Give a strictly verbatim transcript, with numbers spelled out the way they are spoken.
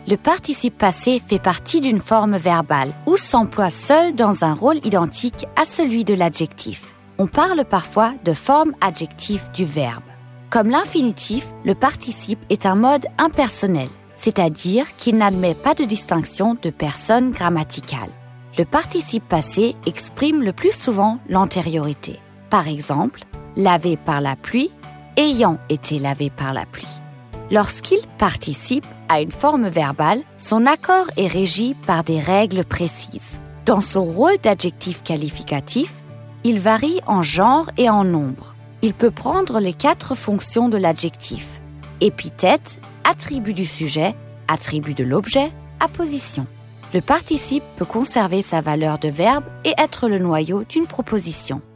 Le participe passé fait partie d'une forme verbale ou s'emploie seul dans un rôle identique à celui de l'adjectif. On parle parfois de forme adjective du verbe. Comme l'infinitif, le participe est un mode impersonnel, c'est-à-dire qu'il n'admet pas de distinction de personne grammaticale. Le participe passé exprime le plus souvent l'antériorité. Par exemple, lavé par la pluie, ayant été lavé par la pluie. Lorsqu'il participe à une forme verbale, son accord est régi par des règles précises. Dans son rôle d'adjectif qualificatif, il varie en genre et en nombre. Il peut prendre les quatre fonctions de l'adjectif: épithète, attribut du sujet, attribut de l'objet, apposition. Le participe peut conserver sa valeur de verbe et être le noyau d'une proposition.